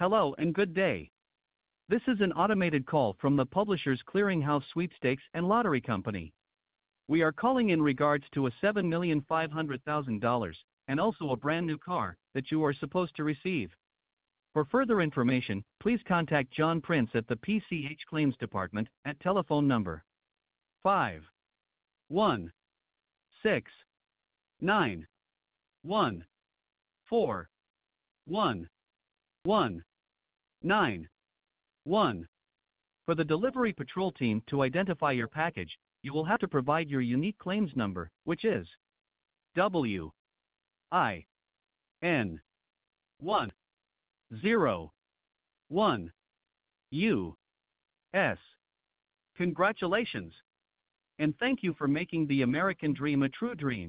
Hello and good day. This is an automated call from the Publishers Clearinghouse Sweepstakes and Lottery Company. We are calling in regards to a $7,500,000 and also a brand new car that you are supposed to receive. For further information, please contact John Prince at the PCH Claims Department at telephone number 5 1 6 9 1 4 1 1 9 1. For the delivery patrol team to identify your package, you will have to provide your unique claims number, which is WIN 101 US. Congratulations! And thank you for making the American dream a true dream.